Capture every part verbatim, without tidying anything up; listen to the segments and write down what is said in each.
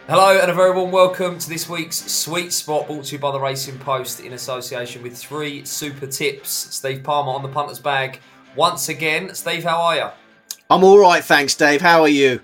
Hello and a very warm welcome to this week's Sweet Spot, brought to you by the Racing Post in association with three super tips. Steve Palmer on the punter's bag once again. Steve, how are you? I'm all right, thanks, Dave. How are you?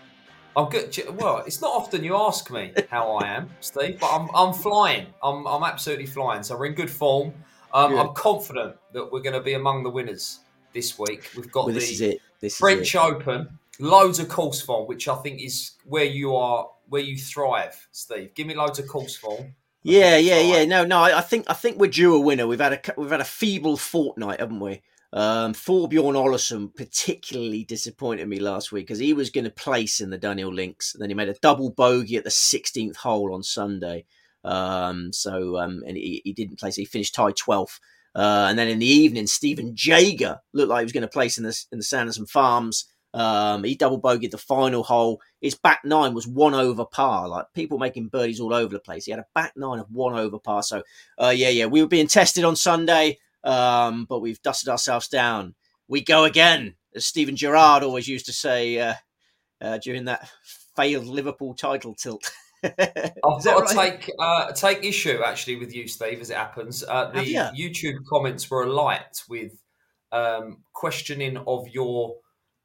I'm good. Well, it's not often you ask me how I am, Steve, but I'm I'm flying. I'm I'm absolutely flying. So we're in good form. Um, Good. I'm confident that we're going to be among the winners this week. We've got Well, this is the it. This is it. French Open, loads of course form, which I think is where you are, where you thrive, Steve. Give me loads of course form. I think Yeah, you yeah, thrive. yeah. No, no. I, I think I think we're due a winner. We've had a we've had a feeble fortnight, haven't we? Um, Thorbjorn Olesen particularly disappointed me last week because he was going to place in the Dunhill Links, and then he made a double bogey at the sixteenth hole on Sunday. Um, so um, and he, he didn't place. He finished tied twelfth. Uh, and then in the evening, Stephen Jaeger looked like he was going to place in the in the Sanderson Farms. Um, he double bogeyed the final hole. His back nine was one over par. Like people making birdies all over the place. He had a back nine of one over par. So, uh, yeah, yeah, we were being tested on Sunday, um, but we've dusted ourselves down. We go again, as Stephen Gerrard always used to say uh, uh, during that failed Liverpool title tilt. I've Is that got to right? take uh, take issue actually with you, Steve, as it happens. Uh, Have you? the YouTube comments were alight with um, questioning of your,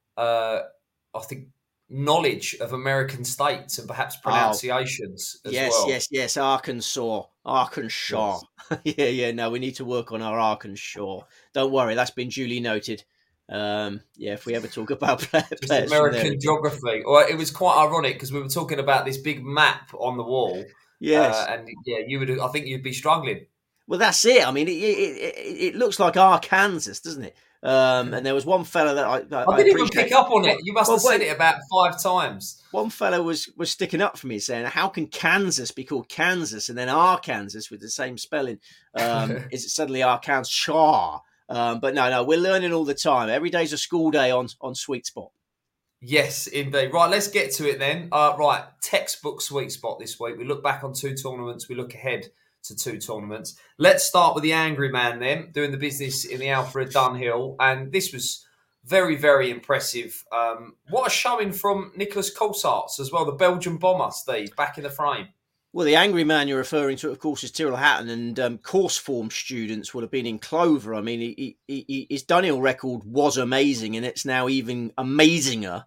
uh, I think, knowledge of American states and perhaps Oh, pronunciations as yes, well. yes, yes. Arkansas. Arkansas. Yes, yeah, yeah. No, we need to work on our Arkansas. Don't worry, that's been duly noted. Um, yeah, if we ever talk about just players from there American again. geography. Well, it was quite ironic because we were talking about this big map on the wall, uh, Yes. and yeah, you would. I think you'd be struggling. Well, that's it. I mean, it, it, it, it looks like Arkansas, doesn't it? Um, and there was one fella that I, I I didn't even appreciate. pick up on it. Well, You must well, have said wait. it about five times. One fellow was was sticking up for me, saying, "How can Kansas be called Kansas and then Arkansas with the same spelling? Um, is it suddenly Arkansas?" Um, but no, no, we're learning all the time. Every day's a school day on on Sweet Spot. Yes, indeed. Right, let's get to it then. Uh, right, textbook sweet spot this week. We look back on two tournaments. We look ahead to two tournaments. Let's start with the Angry Man then, doing the business in the Alfred Dunhill. And this was very, very impressive. Um, what a showing from Nicholas Colsaerts as well, the Belgian bomber, Steve, back in the frame. Well, the angry man you're referring to, of course, is Tyrrell Hatton, and um, course form students would have been in clover. I mean, he, he, he, his Dunhill record was amazing, and it's now even amazinger.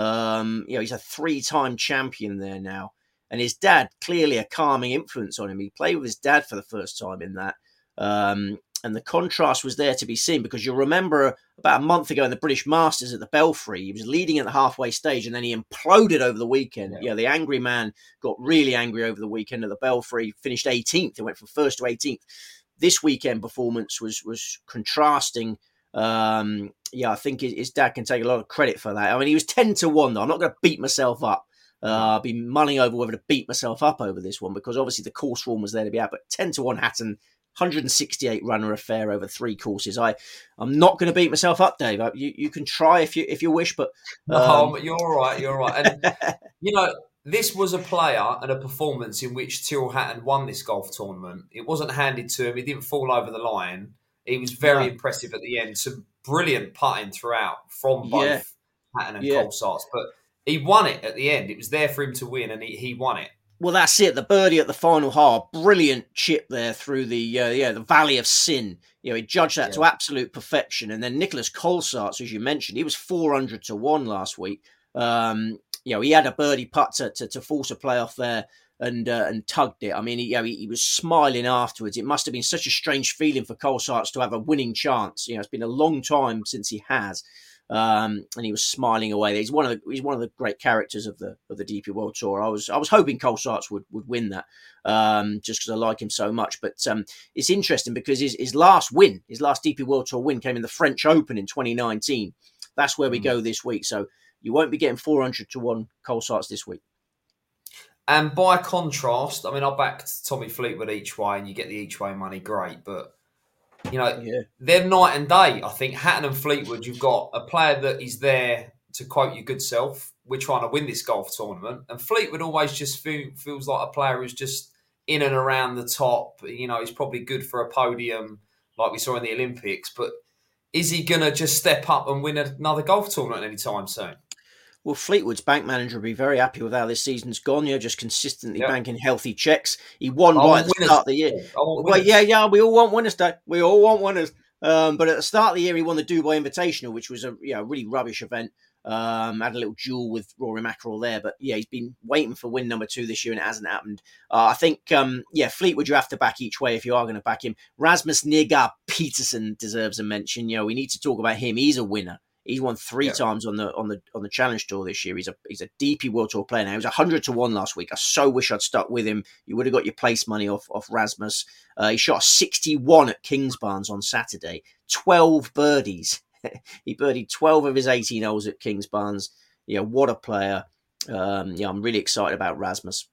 Um, you know, he's a three-time champion there now, and his dad clearly a calming influence on him. He played with his dad for the first time in that, um, and the contrast was there to be seen because you'll remember about a month ago in the British Masters at the Belfry, he was leading at the halfway stage, and then he imploded over the weekend. Yeah. Yeah, the angry man got really angry over the weekend at the Belfry, finished eighteenth. It went from first to eighteenth. This weekend performance was was contrasting. Um, yeah, I think his dad can take a lot of credit for that. I mean, he was ten to one, though. I'm not going to beat myself up. Uh, No. I've been mulling over whether to beat myself up over this one because obviously the course form was there to be out. But ten to one Hatton, one hundred sixty-eight runner affair over three courses. I, I'm not going to beat myself up, Dave. You, you can try if you if you wish, but um... No, you're all right. You're all right. And, you know, this was a player and a performance in which Tyrrell Hatton won this golf tournament. It wasn't handed to him. He didn't fall over the line. He was very no, impressive at the end. Some brilliant putting throughout from yeah, both Hatton and yeah. Colsaerts. But he won it at the end. It was there for him to win, and he, he won it. Well, that's it. The birdie at the final hole, brilliant chip there through the uh, yeah the Valley of Sin. You know, he judged that Yeah. to absolute perfection. And then Nicholas Colsaerts, as you mentioned, he was four hundred to one last week. Um, you know, he had a birdie putt to, to, to force a playoff there and uh, and tugged it. I mean, he, you know, he, he was smiling afterwards. It must have been such a strange feeling for Colsaerts to have a winning chance. You know, it's been a long time since he has. Um, and he was smiling away. He's one of the, he's one of the great characters of the of the D P World Tour. I was I was hoping Colsaerts would would win that, um, just because I like him so much. But um, it's interesting because his his last win, his last D P World Tour win, came in the French Open in twenty nineteen. That's where we Mm. go this week. So you won't be getting four hundred to one Colsaerts this week. And by contrast, I mean, I backed Tommy Fleetwood each way, and you get the each way money, great. But you know, Yeah, they're night and day. I think Hatton and Fleetwood, you've got a player that is there to quote your good self. We're trying to win this golf tournament, and Fleetwood always just feel, feels like a player who's just in and around the top. You know, he's probably good for a podium, like we saw in the Olympics. But is he going to just step up and win another golf tournament anytime soon? Well, Fleetwood's bank manager will be very happy with how this season's gone. You know, just consistently Yeah. banking healthy checks. He won I right want at the winners. start of the year. I want Well, winners. yeah, yeah, we all want winners, Dave. We all want winners. Um, but at the start of the year, he won the Dubai Invitational, which was a you know, really rubbish event. Um, had a little duel with Rory McIlroy there, but yeah, he's been waiting for win number two this year, and it hasn't happened. Uh, I think, um, yeah, Fleetwood you have to back each way if you are going to back him. Rasmus Nygaard Peterson deserves a mention. You know, we need to talk about him. He's a winner. He's won three yeah. times on the on the on the Challenge Tour this year. He's a he's a D P World Tour player now. He was a hundred to one last week. I so wish I'd stuck with him. You would have got your place money off off Rasmus. Uh, he shot a sixty-one at Kingsbarns on Saturday. Twelve birdies. He birdied twelve of his eighteen holes at Kingsbarns. Yeah, what a player. Um, yeah, I'm really excited about Rasmus.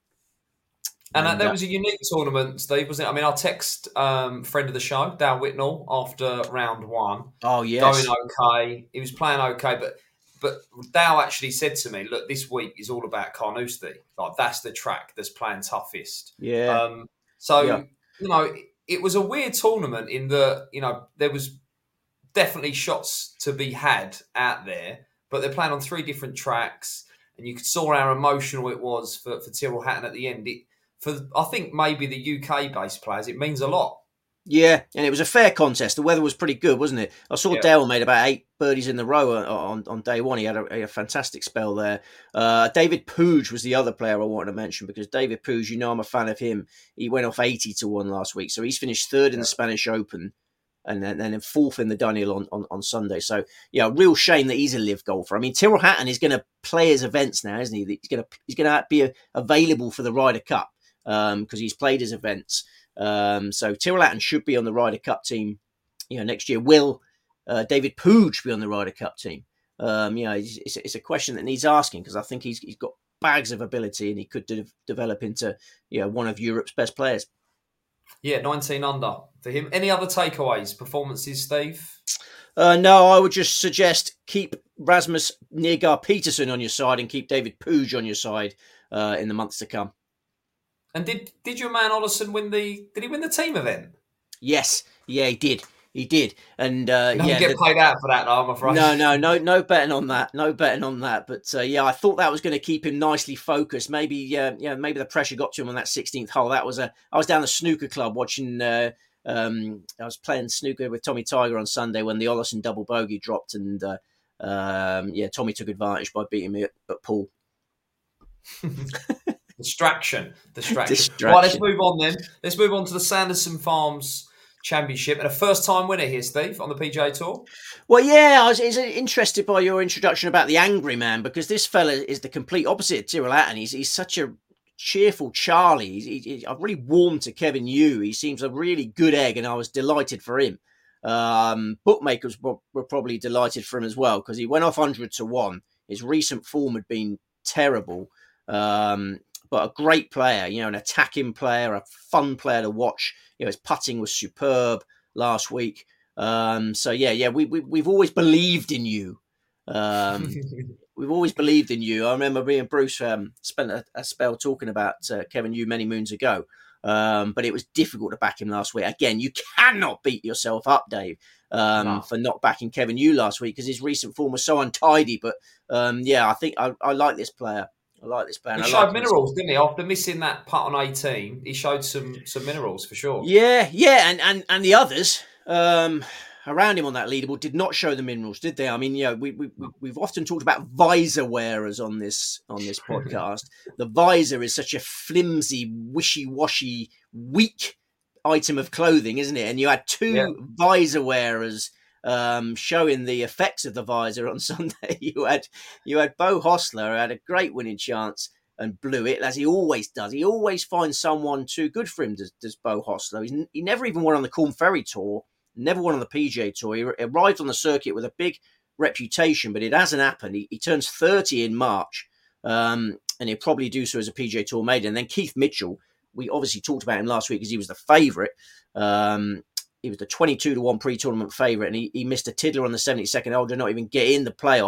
And, and that uh, was a unique tournament, Steve, wasn't it? I mean, I'll text um, friend of the show, Dale Whitnell, after round one. Oh, yes. Going okay. He was playing okay, but but Dale actually said to me, look, this week is all about Carnoustie. Like, that's the track that's playing toughest. Yeah. Um, so, yeah. you know, it, it was a weird tournament in that, you know, there was definitely shots to be had out there, but they're playing on three different tracks, and you saw how emotional it was for, for Tyrrell Hatton at the end. It, For I think maybe the U K-based players, it means a lot. Yeah, and it was a fair contest. The weather was pretty good, wasn't it? I saw yeah. Dale made about eight birdies in the row on, on day one. He had a, a fantastic spell there. Uh, David Puig was the other player I wanted to mention, because David Puig, you know I'm a fan of him. He went off eighty to one last week. So he's finished third in yeah. the Spanish Open and then, and then fourth in the Daniel on, on, on Sunday. So, yeah, real shame that he's a live golfer. I mean, Tyrrell Hatton is going to play his events now, isn't he? He's going to he's going to be available for the Ryder Cup. Um, because he's played his events. Um, so Tyrrell Hatton should be on the Ryder Cup team, you know, next year. Will uh, David Puig be on the Ryder Cup team? Um, you know, it's, it's, it's a question that needs asking, because I think he's he's got bags of ability and he could de- develop into, you know, one of Europe's best players. Yeah, nineteen under for him. Any other takeaways, performances, Steve? Uh, no, I would just suggest keep Rasmus Nygaard Peterson on your side and keep David Puig on your side uh, in the months to come. And did did your man Ollison win the? Did he win the team event? Yes, yeah, he did. He did, and uh, you don't yeah, get the, paid out for that, though, I'm afraid. No, no, no, no betting on that. No betting on that. But uh, yeah, I thought that was going to keep him nicely focused. Maybe, uh, yeah, maybe the pressure got to him on that sixteenth hole. That was a. I was down the snooker club watching. Uh, um, I was playing snooker with Tommy Tiger on Sunday when the Ollison double bogey dropped, and uh, um, yeah, Tommy took advantage by beating me at, at pool. Distraction. Distraction. Distraction. Right, let's move on then. Let's move on to the Sanderson Farms Championship. And a first-time winner here, Steve, on the P G A Tour. Well, yeah, I was, was interested by your introduction about the angry man, because this fella is the complete opposite of Tyrrell Hatton. He's, he's such a cheerful Charlie. He's, he, he, I've really warmed to Kevin Yu. He seems a really good egg, and I was delighted for him. Um, bookmakers were, were probably delighted for him as well, because he went off one hundred to one. His recent form had been terrible. Um, But a great player, you know, an attacking player, a fun player to watch. You know, his putting was superb last week. Um, so yeah, yeah, we, we we've always believed in you. Um, we've always believed in you. I remember me and Bruce um, spent a, a spell talking about uh, Kevin Yu many moons ago. Um, but it was difficult to back him last week. Again, you cannot beat yourself up, Dave, um, no. for not backing Kevin Yu last week, because his recent form was so untidy. But um, yeah, I think I, I like this player. I like this player. He I showed like minerals, didn't he? After missing that putt on eighteen, he showed some some minerals for sure. Yeah, yeah, and and, and the others um, around him on that leaderboard did not show the minerals, did they? I mean, you know, we, we we've often talked about visor wearers on this on this podcast. The visor is such a flimsy, wishy-washy, weak item of clothing, isn't it? And you had two yeah. visor wearers Um, showing the effects of the visor on Sunday. You had you had Beau Hossler, who had a great winning chance and blew it, as he always does. He always finds someone too good for him, does, does Beau Hossler. He's, he never even won on the Corn Ferry Tour, never won on the P G A Tour. He arrived on the circuit with a big reputation, but it hasn't happened. He, he turns thirty in March, um, and he'll probably do so as a P G A Tour maiden. And then Keith Mitchell, we obviously talked about him last week because he was the favourite. Um, He was the twenty-two to one pre-tournament favourite, and he, he missed a tiddler on the seventy-second hole, did not even get in the playoff.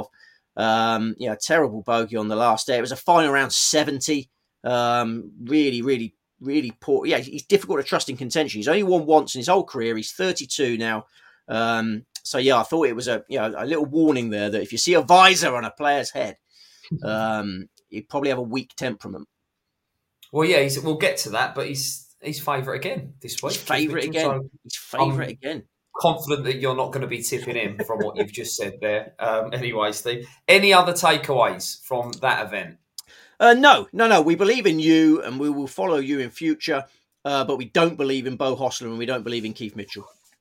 Um, yeah, terrible bogey on the last day. It was a final round seventy. Um, really, really, really poor. Yeah, he's difficult to trust in contention. He's only won once in his whole career. He's thirty-two now. Um, so yeah, I thought it was a you know a little warning there that if you see a visor on a player's head, Um, he'd probably have a weak temperament. Well, yeah, he's, we'll get to that, but he's he's favourite again this week. He's favourite Mitchell, again. so He's favourite I'm again. confident that you're not going to be tipping him from what you've just said there. Um, anyway, Steve, any other takeaways from that event? Uh, no, no, no. We believe in you and we will follow you in future, uh, but we don't believe in Bo Hostler and we don't believe in Keith Mitchell.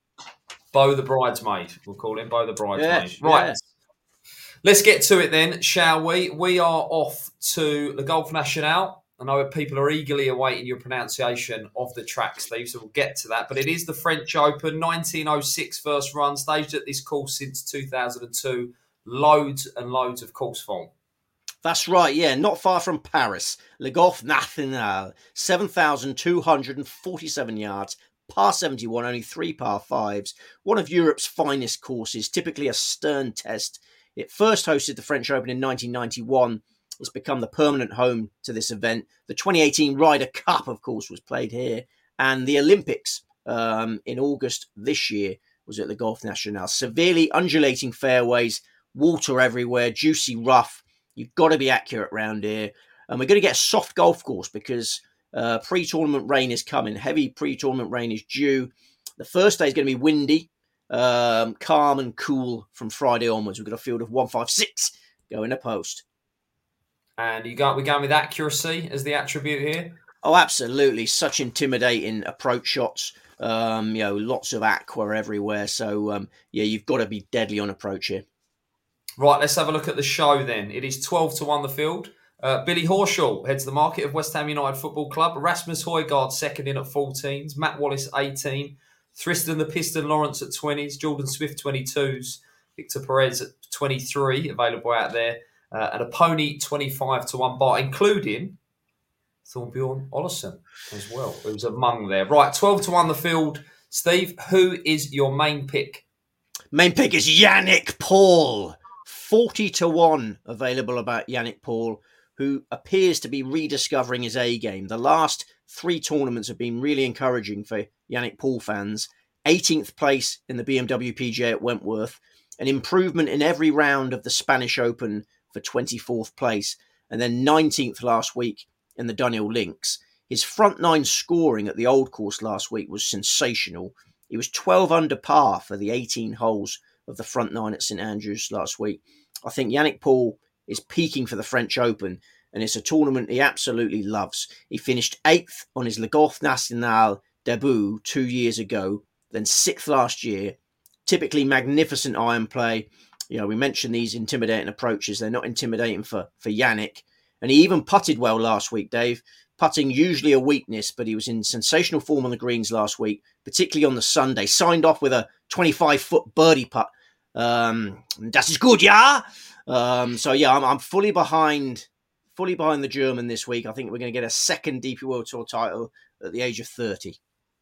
Bo the bridesmaid, we'll call him Bo the bridesmaid. Yes, right. yes. Let's get to it then, shall we? We are off to the Golf National. I know people are eagerly awaiting your pronunciation of the track, Steve, so we'll get to that. But it is the French Open, nineteen oh six first run, staged at this course since two thousand two. Loads and loads of course form. That's right, yeah, not far from Paris. Le Golf National, seven thousand two hundred forty-seven yards, par seventy-one, only three par fives. One of Europe's finest courses, typically a stern test. It first hosted the French Open in nineteen ninety-one. It's become the permanent home to this event. The twenty eighteen Ryder Cup, of course, was played here. And the Olympics um, in August this year was at the Golf National. Severely undulating fairways, water everywhere, juicy rough. You've got to be accurate around here. And we're going to get a soft golf course because uh, pre-tournament rain is coming. Heavy pre-tournament rain is due. The first day is going to be windy, um, calm and cool from Friday onwards. We've got a field of one fifty-six going to post. And you got, we're going with accuracy as the attribute here? Oh, absolutely. Such intimidating approach shots. Um, you know, lots of aqua everywhere. So, um, yeah, you've got to be deadly on approach here. Right, let's have a look at the show then. It is twelve to one the field. Uh, Billy Horschel heads the market of West Ham United Football Club. Rasmus Højgaard second in at fourteens. Matt Wallace eighteen. Thriston the Piston Lawrence at twenties. Jordan Swift twenty-twos. Victor Perez at twenty-three, available out there. Uh, and a pony twenty-five to one bar, including Thorbjorn Olesen as well, who's among there. Right, twelve to one the field. Steve, who is your main pick? Main pick is Yannick Paul. forty to one available about Yannick Paul, who appears to be rediscovering his A game. The last three tournaments have been really encouraging for Yannick Paul fans. eighteenth place in the B M W P G A at Wentworth. An improvement in every round of the Spanish Open for twenty-fourth place. And then nineteenth last week in the Daniel Links. His front nine scoring at the Old Course last week was sensational. He was twelve under par for the eighteen holes of the front nine at St Andrews last week. I think Yannick Paul is peaking for the French Open, and it's a tournament he absolutely loves. He finished eighth on his Le Golf National debut two years ago, then sixth last year. Typically magnificent iron play. You know, we mentioned these intimidating approaches. They're not intimidating for, for Yannick. And he even putted well last week, Dave. Putting usually a weakness, but he was in sensational form on the greens last week, particularly on the Sunday. Signed off with a twenty-five-foot birdie putt. Um, that is good, yeah? Um, so, yeah, I'm, I'm fully behind fully behind the German this week. I think we're going to get a second D P World Tour title at the age of thirty.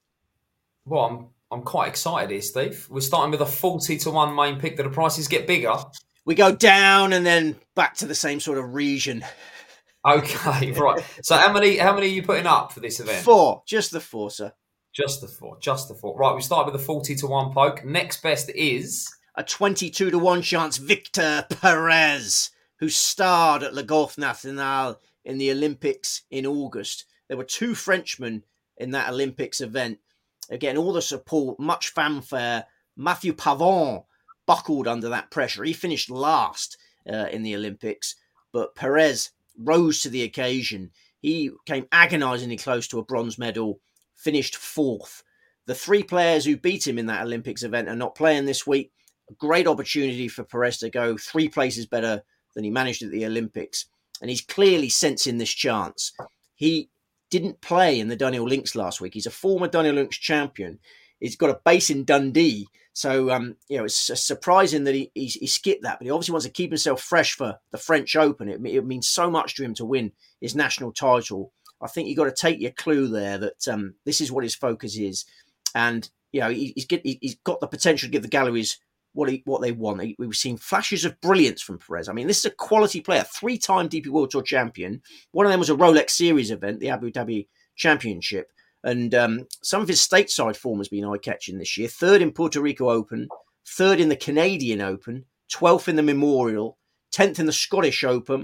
Well, I'm I'm quite excited here, Steve. We're starting with a forty to one main pick. Do the prices get bigger? We go down and then back to the same sort of region. Okay, right. So how many how many are you putting up for this event? Four. Just the four, sir. Just the four. Just the four. Right, we start with the forty to one poke. Next best is a twenty-two to one chance Victor Perez, who starred at Le Golf National in the Olympics in August. There were two Frenchmen in that Olympics event. Again, all the support, much fanfare. Matthew Pavon buckled under that pressure. He finished last uh, in the Olympics, but Perez rose to the occasion. He came agonisingly close to a bronze medal, finished fourth. The three players who beat him in that Olympics event are not playing this week. A great opportunity for Perez to go three places better than he managed at the Olympics. And he's clearly sensing this chance. He didn't play in the Daniel Links last week. He's a former Daniel Links champion. He's got a base in Dundee. So, um, you know, it's surprising that he, he, he skipped that. But he obviously wants to keep himself fresh for the French Open. It, it means so much to him to win his national title. I think you've got to take your clue there that um, this is what his focus is. And, you know, he, he's, get, he, he's got the potential to give the galleries what he, what they want. He, we've seen flashes of brilliance from Perez. I mean, this is a quality player, three-time D P World Tour champion. One of them was a Rolex Series event, the Abu Dhabi Championship. And um, some of his stateside form has been eye-catching this year. Third in Puerto Rico Open, third in the Canadian Open, twelfth in the Memorial, tenth in the Scottish Open,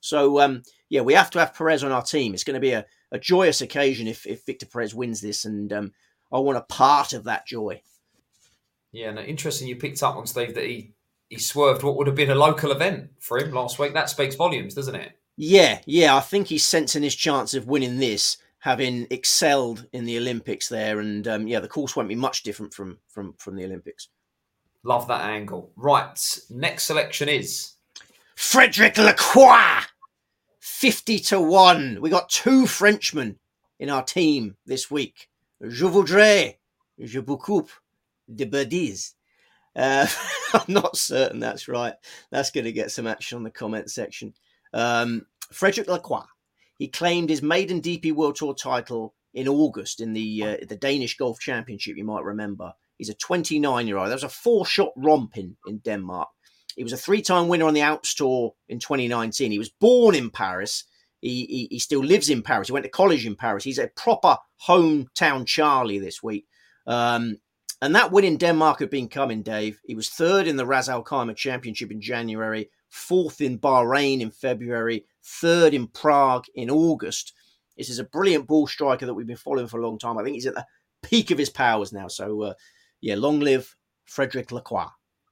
So, um, yeah, we have to have Perez on our team. It's going to be a, a joyous occasion if, if Victor Perez wins this, and um, I want a part of that joy. Yeah, no, interesting you picked up on, Steve, that he, he swerved what would have been a local event for him last week. That speaks volumes, doesn't it? Yeah, yeah, I think he's sensing his chance of winning this, having excelled in the Olympics there, and um, yeah, the course won't be much different from from from the Olympics. Love that angle. Right, next selection is Frederic Lacroix, fifty to one. We got two Frenchmen in our team this week. Je voudrais, je beaucoup de bêtises. Uh, I'm not certain that's right. That's going to get some action on the comment section. Um, Frederic Lacroix, he claimed his maiden D P World Tour title in August in the uh, the Danish Golf Championship, you might remember. He's a twenty-nine-year-old. That was a four-shot romp in, in Denmark. He was a three-time winner on the Alps Tour in twenty nineteen. He was born in Paris. He, he, he still lives in Paris. He went to college in Paris. He's a proper hometown Charlie this week. Um, and that win in Denmark had been coming, Dave. He was third in the Ras Al Khaimah Championship in January, fourth in Bahrain in February, third in Prague in August. This is a brilliant ball striker that we've been following for a long time. I think he's at the peak of his powers now. So, uh, yeah, long live Frederic Lacroix.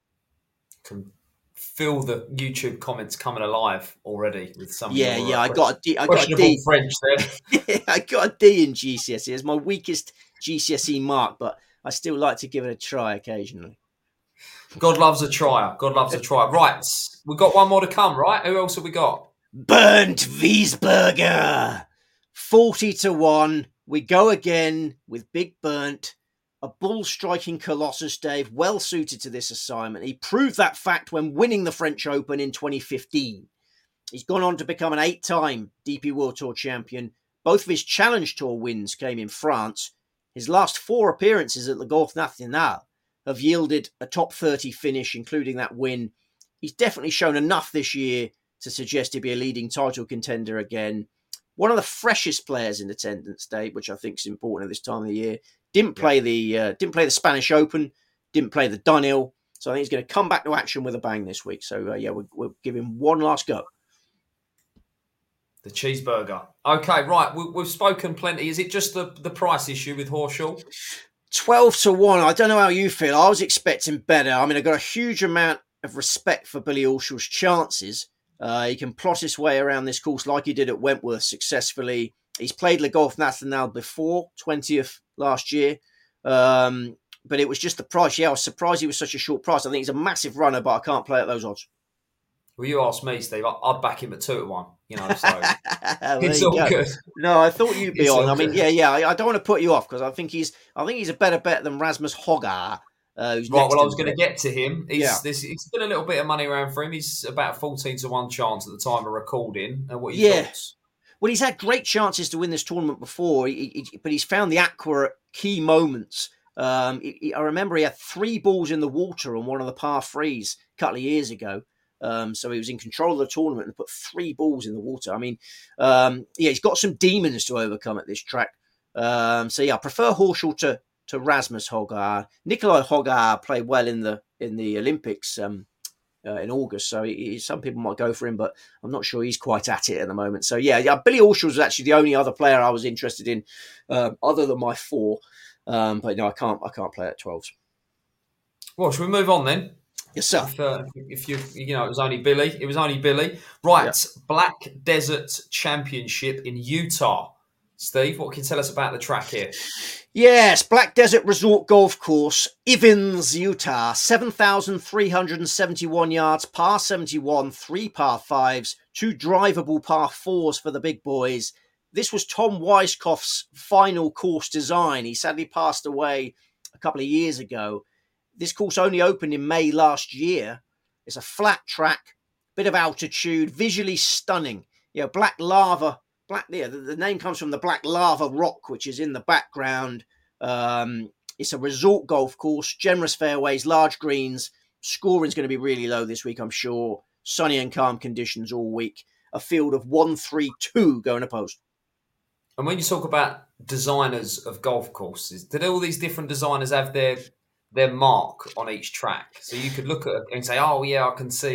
Can feel the YouTube comments coming alive already with some. Yeah, of your, yeah, uh, I got a D. I got a D. French there. I got a D in G C S E. It's my weakest G C S E mark, but I still like to give it a try occasionally. God loves a trier. God loves a trier. Right, we've got one more to come, right? Who else have we got? Bernd Wiesberger, forty to one. We go again with Big Bernd, a bull-striking colossus, Dave, well suited to this assignment. He proved that fact when winning the French Open in twenty fifteen. He's gone on to become an eight-time D P World Tour champion. Both of his Challenge Tour wins came in France. His last four appearances at the Golf National have yielded a top thirty finish, including that win. He's definitely shown enough this year to suggest he'd be a leading title contender again. One of the freshest players in attendance, Dave, which I think is important at this time of the year. Didn't play the uh, didn't play the Spanish Open, didn't play the Dunhill, so I think he's going to come back to action with a bang this week. So uh, yeah, we'll, we'll give him one last go. The cheeseburger. Okay, right. We, we've spoken plenty. Is it just the, the price issue with Horschel? twelve to one. I don't know how you feel. I was expecting better. I mean, I got a huge amount of respect for Billy Horschel's chances. Uh, he can plot his way around this course like he did at Wentworth successfully. He's played Le Golf National before, twentieth last year. Um, but it was just the price. Yeah, I was surprised he was such a short price. I think he's a massive runner, but I can't play at those odds. Well, you asked me, Steve. I, I'd back him at two to one. You know, so well, it's all go. good. No, I thought you'd be It's on. all I mean, good. yeah, yeah. I, I don't want to put you off because I think he's, I think he's a better bet than Rasmus Højgaard. Uh, who's Right, next well, I in was the going to bet. get to him. He's, Yeah. this, it's been a little bit of money around for him. He's about fourteen to one chance at the time of recording. Uh, what are your Yeah. thoughts? Well, he's had great chances to win this tournament before, he, he, but he's found the accurate key moments. Um, he, he, I remember he had three balls in the water on one of the par threes a couple of years ago. Um, so he was in control of the tournament and put three balls in the water. I mean, um, yeah, he's got some demons to overcome at this track. Um, so yeah, I prefer Horschel to to Rasmus Højgaard. Nikolai Højgaard played well in the in the Olympics um, uh, in August, so he, he, some people might go for him, but I'm not sure he's quite at it at the moment. So yeah, yeah, Billy Horschel was actually the only other player I was interested in, um, other than my four. Um, but no, I can't. I can't play at twelves. Well, should we move on then? Yes, sir. If, uh, if you, you know, it was only Billy. It was only Billy. Right, Yeah. Black Desert Championship in Utah. Steve, what can you tell us about the track here? Yes, Black Desert Resort Golf Course, Ivins, Utah, seven thousand three hundred seventy-one yards, par seventy-one, three par fives, two drivable par fours for the big boys. This was Tom Weiskopf's final course design. He sadly passed away a couple of years ago. This course only opened in May last year. It's a flat track, bit of altitude, visually stunning. You know, black lava. Black, yeah, the, the name comes from the black lava rock, which is in the background. Um, it's a resort golf course, generous fairways, large greens. Scoring's going to be really low this week, I'm sure. Sunny and calm conditions all week. A field of one three two going to post. And when you talk about designers of golf courses, did all these different designers have their their mark on each track? So you could look at it and say, oh, yeah, I can see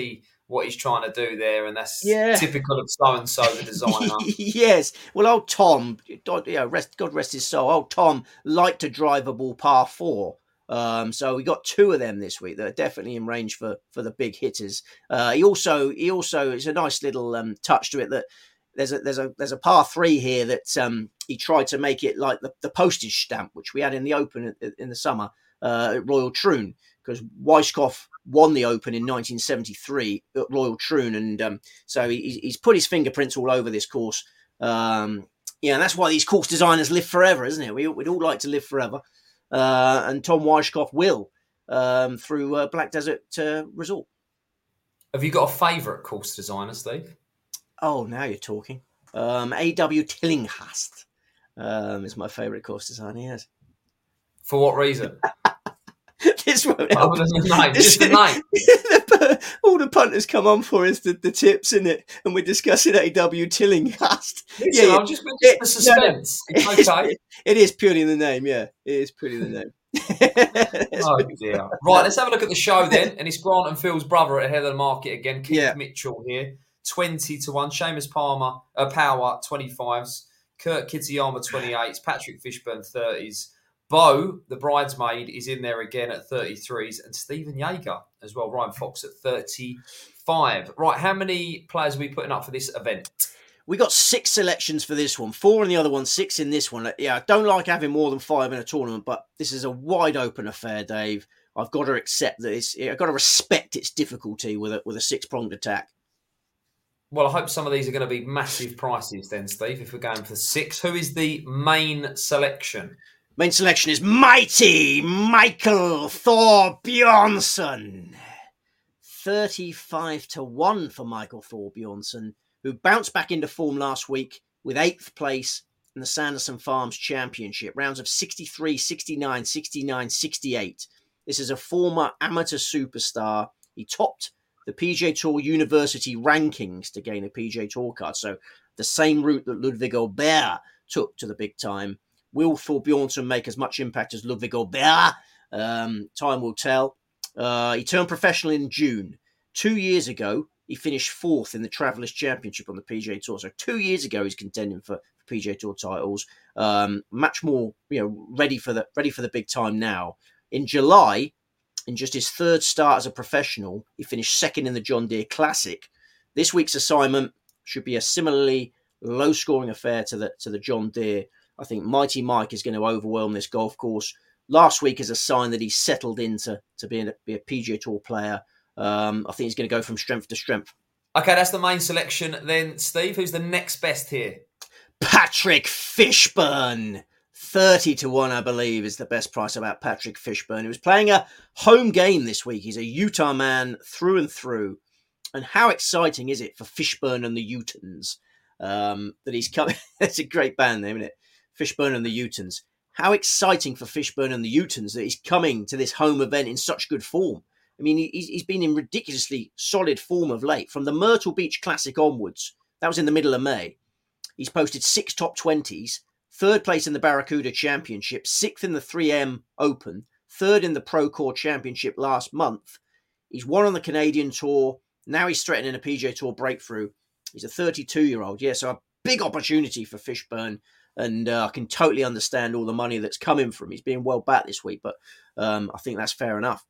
what he's trying to do there, and that's Yeah. typical of so and so, the designer. Yes. Well, old Tom, God, yeah, rest, God rest his soul. Old Tom liked to drive a ball par four. Um, so we got two of them this week that are definitely in range for for the big hitters. Uh, he also he also it's a nice little um, touch to it that there's a there's a there's a par three here that um, he tried to make it like the, the postage stamp which we had in the Open in, in the summer uh, at Royal Troon, because Weiskopf won the Open in nineteen seventy-three at Royal Troon, and um, so he, he's put his fingerprints all over this course. Um, yeah, and that's why these course designers live forever, isn't it? We, we'd all like to live forever. Uh, and Tom Weiskopf will um, through uh, Black Desert uh, Resort. Have you got a favourite course designer, Steve? Oh, now you're talking. Um, A W Tillinghast um, is my favourite course designer, yes. For what reason? This won't help. Other than the name, just the name. All the punters come on for is the, the tips, isn't it? And we're discussing A W Tillinghast. Listen, yeah, I'm just mentioning the suspense. No, no. It's okay. It is purely the name, yeah. It is purely the name. Oh dear. Right, let's have a look at the show then. And it's Grant and Phil's brother at Head of the Market again. Keith yeah. Mitchell here, twenty to one. Seamus Palmer, uh, Power, twenty-fives. Kurt Kitayama, twenty-eights. Patrick Fishburn, thirties. Bo, the bridesmaid, is in there again at thirty-threes. And Stephen Yeager as well. Ryan Fox at thirty-five. Right, how many players are we putting up for this event? We got six selections for this one, four in the other one, six in this one. Yeah, I don't like having more than five in a tournament, but this is a wide open affair, Dave. I've got to accept that it's. I've got to respect its difficulty with a with a six pronged attack. Well, I hope some of these are going to be massive prices then, Steve. If we're going for six, who is the main selection? Main selection is mighty Michael Thorbjornsson. thirty-five to one for Michael Thorbjornsson, who bounced back into form last week with eighth place in the Sanderson Farms Championship. Rounds of sixty-three, sixty-nine, sixty-nine, sixty-eight. This is a former amateur superstar. He topped the P G A Tour University rankings to gain a P G A Tour card. So the same route that Ludwig Aubert took to the big time. Will Thorbjornsson make as much impact as Ludwig Aubert? Um, time will tell. Uh, he turned professional in June. Two years ago, he finished fourth in the Travellers Championship on the P G A Tour. So two years ago, he's contending for P G A Tour titles. Um, much more, you know, ready for the ready for the big time now. In July, in just his third start as a professional, he finished second in the John Deere Classic. This week's assignment should be a similarly low-scoring affair to the to the John Deere. I think Mighty Mike is going to overwhelm this golf course. Last week is a sign that he's settled into to being a, be a P G A Tour player. Um, I think he's going to go from strength to strength. Okay, that's the main selection. Then, Steve, who's the next best here? Patrick Fishburn. thirty to one, I believe, is the best price about Patrick Fishburn. He was playing a home game this week. He's a Utah man through and through. And how exciting is it for Fishburn and the Utahns um, that he's coming? It's a great band name, isn't it? Fishburn and the Utahns. How exciting for Fishburn and the Utahns that he's coming to this home event in such good form. I mean, he's, he's been in ridiculously solid form of late. From the Myrtle Beach Classic onwards, that was in the middle of May, he's posted six top twenties, third place in the Barracuda Championship, sixth in the three M Open, third in the Procore Championship last month. He's won on the Canadian Tour. Now he's threatening a P G A Tour breakthrough. He's a thirty-two-year-old. Yeah, so a big opportunity for Fishburn. And uh, I can totally understand all the money that's coming from him. He's being well backed this week, but um, I think that's fair enough.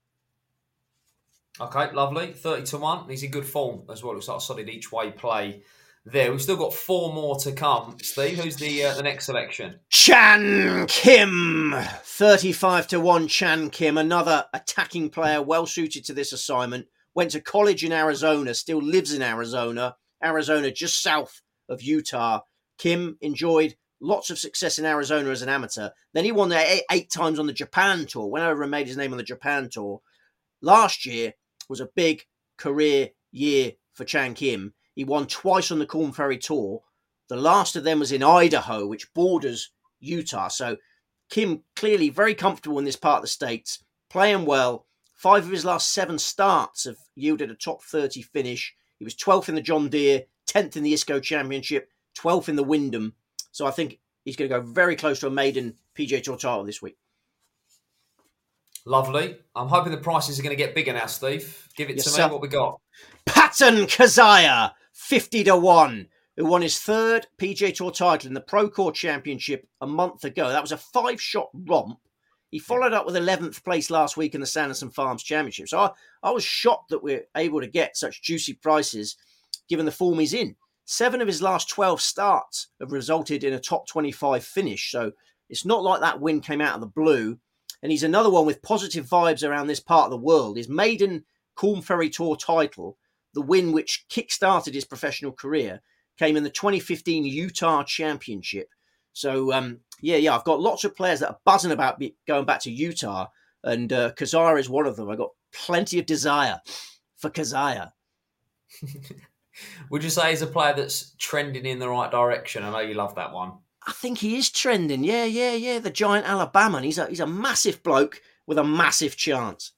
Okay, lovely. thirty to one. He's in good form as well. Looks like a solid each way play there. We've still got four more to come. Steve, who's the uh, the next selection? Chan Kim. thirty-five to one Chan Kim. Another attacking player well suited to this assignment. Went to college in Arizona, still lives in Arizona. Arizona just south of Utah. Kim enjoyed lots of success in Arizona as an amateur. Then he won eight, eight times on the Japan Tour. Went over and made his name on the Japan Tour. Last year was a big career year for Chan Kim. He won twice on the Korn Ferry Tour. The last of them was in Idaho, which borders Utah. So Kim clearly very comfortable in this part of the States, playing well. Five of his last seven starts have yielded a top thirty finish. He was twelfth in the John Deere, tenth in the I S C O Championship, twelfth in the Wyndham. So I think he's going to go very close to a maiden P G A Tour title this week. Lovely. I'm hoping the prices are going to get bigger now, Steve. Give it Yes, to sir. me. What we got? Patton Kazaya, fifty to one, who won his third P G A Tour title in the Procore Championship a month ago. That was a five-shot romp. He followed up with eleventh place last week in the Sanderson Farms Championship. So I, I was shocked that we're able to get such juicy prices given the form he's in. Seven of his last twelve starts have resulted in a top twenty-five finish. So it's not like that win came out of the blue. And he's another one with positive vibes around this part of the world. His maiden Corn Ferry Tour title, the win which kick-started his professional career, came in the twenty fifteen Utah Championship. So, um, yeah, yeah, I've got lots of players that are buzzing about going back to Utah, and uh, Kazaya is one of them. I've got plenty of desire for Kazaya. Would you say he's a player that's trending in the right direction? I know you love that one. I think he is trending. Yeah, yeah, yeah. The giant Alabama. He's a, he's a massive bloke with a massive chance.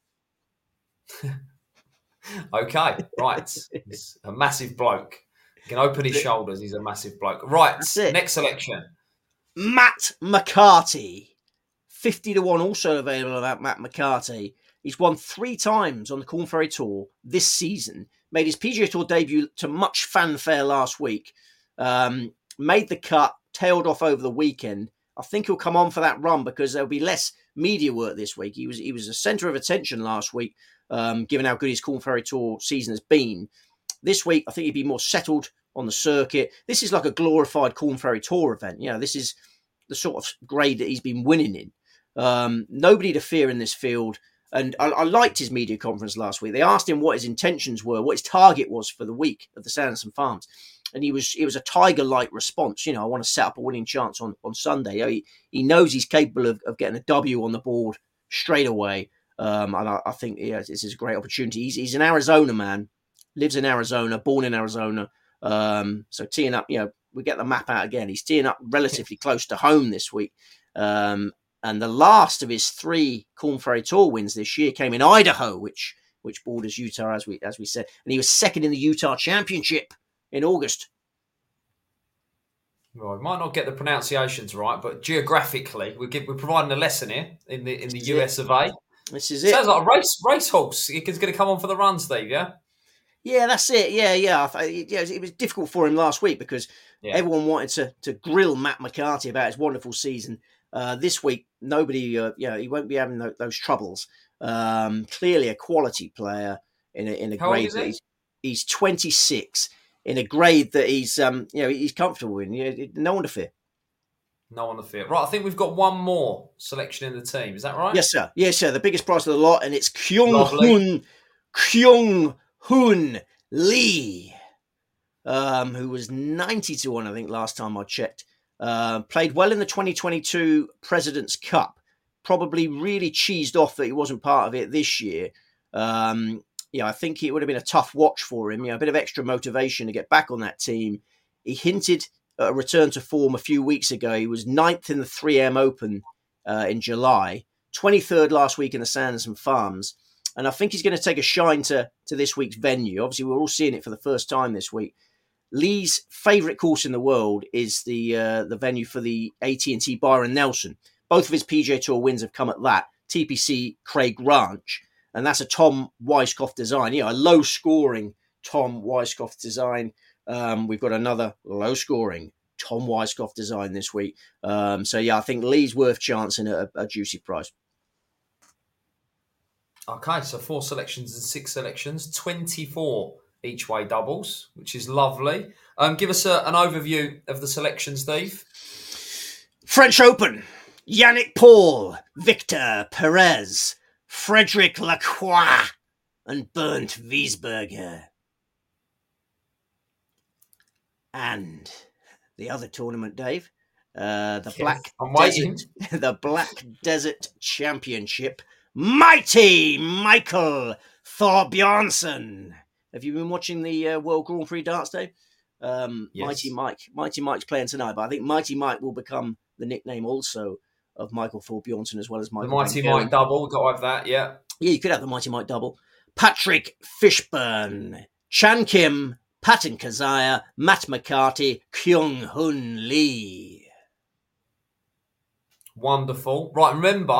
Okay, right. He's a massive bloke. He can open his shoulders. He's a massive bloke. Right, next selection. Matt McCarty. fifty to one also available about Matt McCarty. He's won three times on the Corn Ferry Tour this season. Made his P G A Tour debut to much fanfare last week. Um, made the cut, tailed off over the weekend. I think he'll come on for that run because there'll be less media work this week. He was he was a centre of attention last week, um, given how good his Corn Ferry Tour season has been. This week, I think he'd be more settled on the circuit. This is like a glorified Corn Ferry Tour event. You know, this is the sort of grade that he's been winning in. Um, nobody to fear in this field. And I, I liked his media conference last week. They asked him what his intentions were, what his target was for the week of the Sanderson Farms. And he was, it was a tiger-like response. You know, I want to set up a winning chance on, on Sunday. You know, he, he knows he's capable of, of getting a W on the board straight away. Um, and I, I think yeah, this is a great opportunity. He's, he's an Arizona man, lives in Arizona, born in Arizona. Um, so teeing up, you know, we get the map out again. He's teeing up relatively close to home this week. Um, and the last of his three Corn Ferry Tour wins this year came in Idaho, which which borders Utah, as we as we said. And he was second in the Utah Championship in August. Well, we might not get the pronunciations right, but geographically, we're, give, we're providing a lesson here in the in the U S of A. This is it. Sounds like a race racehorse. He's going to come on for the run, Steve, yeah? Yeah, that's it. Yeah, yeah. yeah it was difficult for him last week because yeah. everyone wanted to to grill Matt McCarty about his wonderful season. Uh, this week, nobody, uh, you know, he won't be having those, those troubles. Um, clearly a quality player in a, in a How grade old is that he? he's, he's twenty-six, in a grade that he's, um, you know, he's comfortable in. You know, no one to fear. No one to fear. Right, I think we've got one more selection in the team. Is that right? Yes, sir. Yes, sir. The biggest prize of the lot, and it's Kyung Hoon, Kyung Hoon Lee, um, who was ninety to one, I think, last time I checked. Uh, played well in the twenty twenty-two President's Cup. Probably really cheesed off that he wasn't part of it this year. Um, yeah, I think it would have been a tough watch for him. You know, a bit of extra motivation to get back on that team. He hinted at a return to form a few weeks ago. He was ninth in the three M Open uh, in July, twenty-third last week in the Sanderson Farms. And I think he's going to take a shine to, to this week's venue. Obviously, we're all seeing it for the first time this week. Lee's favourite course in the world is the uh, the venue for the A T and T Byron Nelson. Both of his P G A Tour wins have come at that, T P C Craig Ranch, and that's a Tom Weiskopf design. You know, a low-scoring Tom Weiskopf design. Um, we've got another low-scoring Tom Weiskopf design this week. Um, so, yeah, I think Lee's worth chancing at a, a juicy price. Okay, so four selections and six selections, twenty-four each way doubles, which is lovely. Um, give us a, an overview of the selection, Steve. French Open. Yannick Paul, Victor Perez, Frederic Lacroix, and Bernd Wiesberger. And the other tournament, Dave, uh, the yes, Black I'm waiting. Desert, the Black Desert Championship. Mighty Michael Thorbjornsen. Have you been watching the uh, World Grand Prix darts, Dave? Um, yes. Mighty Mike. Mighty Mike's playing tonight, but I think Mighty Mike will become the nickname also of Michael Thorbjornsen as well as Michael. The Mighty Mike double. We've got to have that, yeah. Yeah, you could have the Mighty Mike double. Patrick Fishburn, Chan Kim, Patton Kazaya, Matt McCarty, Kyung Hoon Lee. Wonderful. Right, remember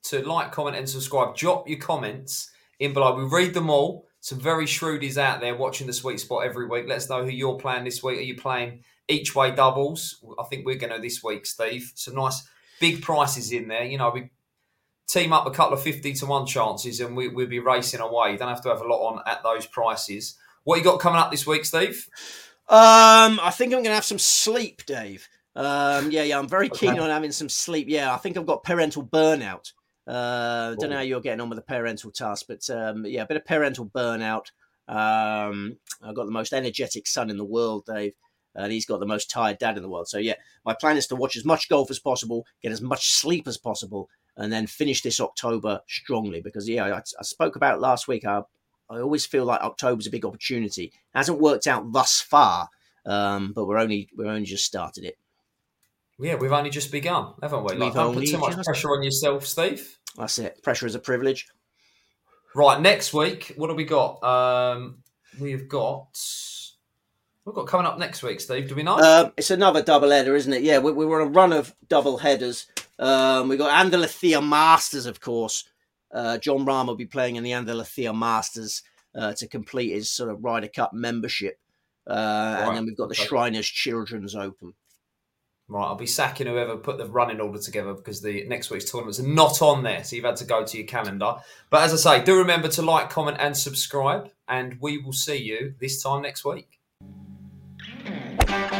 to like, comment, and subscribe. Drop your comments in below. We read them all. Some very shrewdies out there watching the Sweet Spot every week. Let us know who you're playing this week. Are you playing each way doubles? I think we're going to this week, Steve. Some nice big prices in there. You know, we team up a couple of fifty to one chances and we, we'll be racing away. You don't have to have a lot on at those prices. What you got coming up this week, Steve? Um, I think I'm going to have some sleep, Dave. Um, yeah, yeah, I'm very Okay. keen on having some sleep. Yeah, I think I've got parental burnout. Uh, I don't know how you're getting on with the parental task, but um, yeah, a bit of parental burnout. Um, I've got the most energetic son in the world, Dave, and he's got the most tired dad in the world. So yeah, my plan is to watch as much golf as possible, get as much sleep as possible, and then finish this October strongly. Because yeah, I, I spoke about it last week. I, I always feel like October's a big opportunity. It hasn't worked out thus far, um, but we're only we're only just started it. Yeah, we've only just begun, haven't we? Like, We've don't put only too much just- pressure on yourself, Steve. That's it. Pressure is a privilege. Right, next week, what have we got? Um, we've got we've got coming up next week, Steve. Do we know? Um, it's another double header, isn't it? Yeah, we, we were on a run of double headers. Um, we got Andalathea Masters, of course. Uh, John Rahm will be playing in the Andalathea Masters uh, to complete his sort of Ryder Cup membership. Uh, Right. And then we've got the Okay. Shriners Children's Open. Right, I'll be sacking whoever put the running order together because the next week's tournaments are not on there, so you've had to go to your calendar. But as I say, do remember to like, comment, and subscribe, and we will see you this time next week.